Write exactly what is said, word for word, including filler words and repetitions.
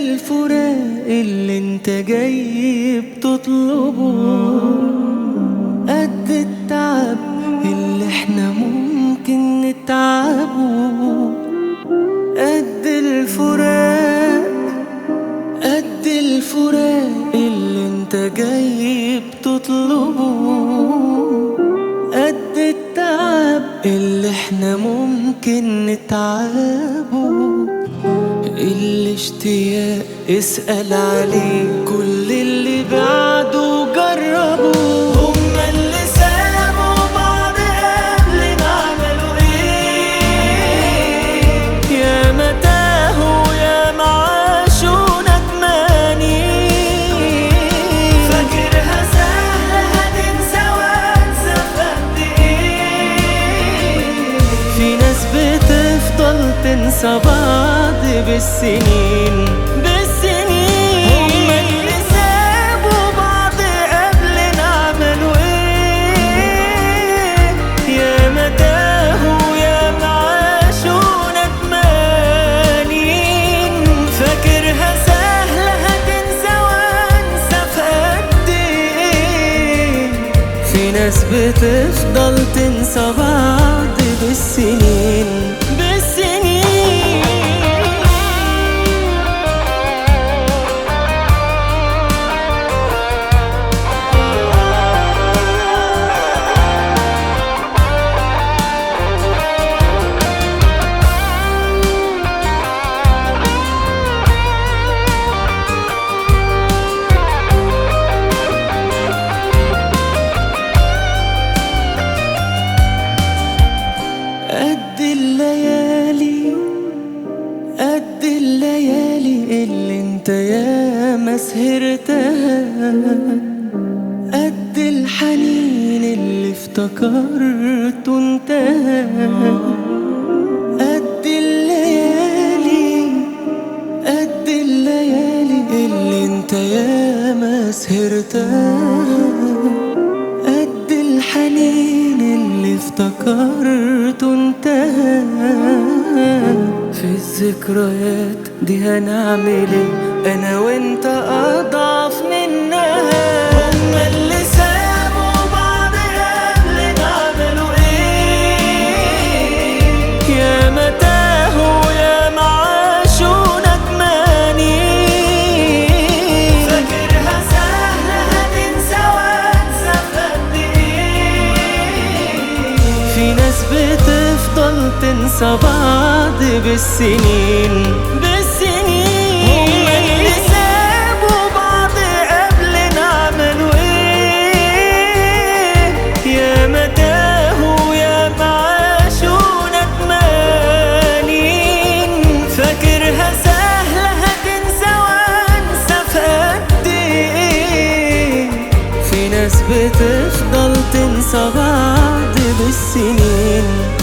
الفراق اللي انت جاي بتطلبه، قد التعب اللي احنا ممكن نتعبه، قد الفراق قد الفراق اللي انت جاي بتطلبه، قد التعب اللي احنا ممكن نتعبه. الاشتياق اسأل عليه كل اللي بعده جربوا، هما اللي سابوا بعض قبلنا عملوا ايه؟ يا ما تاهوا يا ما عاشوا ندمانين. فاكرها سهلة هتنسى وانسى في قد ايه؟ في ناس بتفضل تنسى بعض بالسنين بالسنين. هما اللي سابوا بعض قبلنا عملوا ايه؟ يا ما تاهوا يا ما عاشوا ندمانين. فاكرها سهلة هتنسى وانسى في قد ايه؟ في ناس بتفضل تنسى بعض بالسنين بالسنين. قد الليالي قد الليالي اللي انت ياما سهرتها، قد الحنين اللي افتكرته انتهى. قد الليالي قد الليالي اللي انت ياما سهرتها، قد الحنين اللي افتكرته انتهى. في الذكريات دي هنعمل ايه انا وانت اضعف منها؟ هما اللي سابوا بعض قبلنا عملوا ايه؟ يا ما تاهوا يا ما عاشوا ندمانين. فاكرها سهلة هتنسى وانسى في قد ايه؟ في ناس بتفضل تنسى بعض بالسنين بالسنين. هما اللي سابوا بعض قبلنا عملوا ايه؟ يا ما تاهوا يا ما عاشوا ندمانين. فاكرها سهلة هتنسى وانسى في قد ايه؟ في ناس بتفضل تنسى بعض بالسنين